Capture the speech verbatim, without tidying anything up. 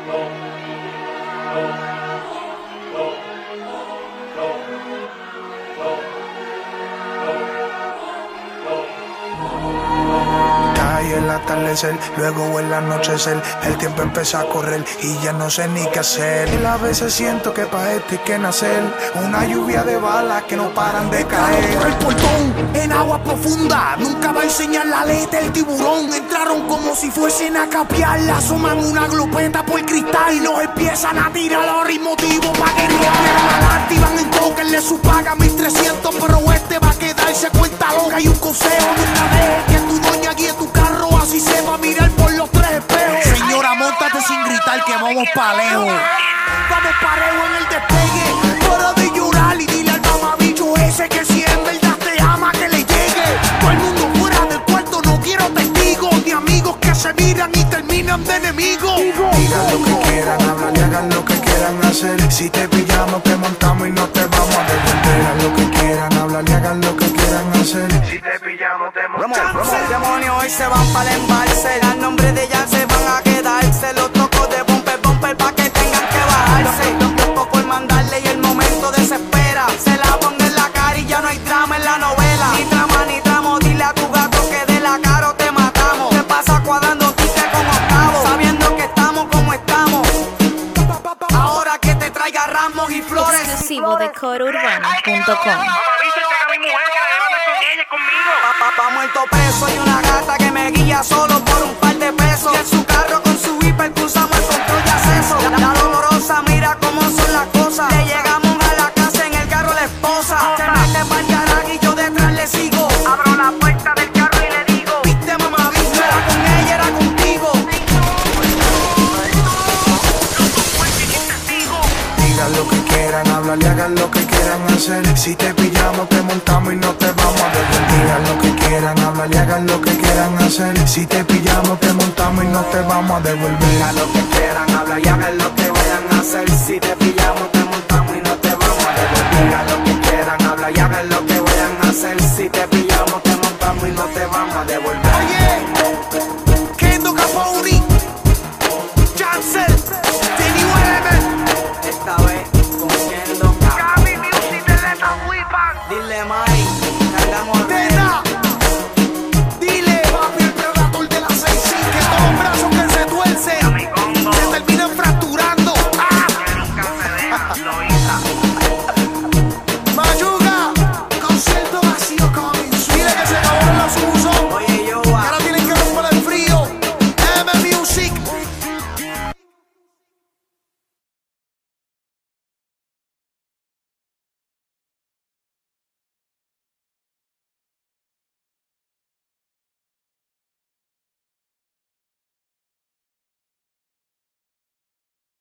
Cae el atardecer, luego el anochecer, el tiempo empieza a correr y ya no sé ni qué hacer. Y a veces siento que pa' esto hay que nacer, una lluvia de balas que no paran de caer. Por el portón, en agua profunda, nunca va a enseñar la aleta el tiburón. Entraron como si fuesen a capear, asoman una glopeta por cristal y los empiezan a tirar a ritmo motivo pa' que no activan en tokenle su paga mil trescientos, pero este va a quedarse cuenta loca. Y un consejo, nunca dejes que tu doña guíe tu carro, así se va a mirar por los tres espejos. Señora, móntate sin gritar que vamos pa' lejos. Vamos parejo en el despegue, para de llorar y dile al mamabicho ese que si en verdad te ama que le llegue. Todo el mundo fuera del cuarto, no quiero testigos ni amigos que se miran y terminan de enemigos. Digan lo que quieran, hablan y hagan lo que quieran hacer. Si te pillamos, te montamos y no te vamos a devolver. Digan lo que quieran, hablan y hagan lo que quieran hacer. Si te pillamos, te montamos. Demonios hoy se van para el embalse, al nombre de ella se van a quedarse. Los tocos de bumper, bumper pa' que tengan que bajarse. Los tiempos por mandarle y el momento desespera. Se la ponga en la cara y ya no hay drama en la novela. Ni trama ni tramo, dile a tu gato que de la cara o te matamos. Te pasa cuadrando tickets como octavo, sabiendo que estamos como estamos. Ahora que te traiga ramos y flores. Exclusivo de coro urbano punto com. Papá muerto preso y una gata que me guía solo por un par de pesos. Y en su carro con su hiper cruzamos el control de acceso. La, la dolorosa mira cómo son las cosas. Le llegamos a la casa en el carro la esposa. Se mete pa'l garaje y yo detrás le sigo. Abro la puerta del carro y le digo: viste mamá, viste, era con ella, era contigo. Digan lo que quieran, hablan y hagan lo que quieran hacer. Si te pillamos, te montamos y no te vamos a devolver. Digan lo que quieran, hablan y hagan lo que quieran hacer. Si te pillamos, te montamos y no te vamos a devolver. Digan lo que quieran, hablan y hagan lo que vayan a hacer. Si te pillamos, te montamos y no te vamos a devolver. Digan lo que quieran, hablan y hagan lo que vayan a hacer. Si te pillamos, te montamos y no te vamos a devolver.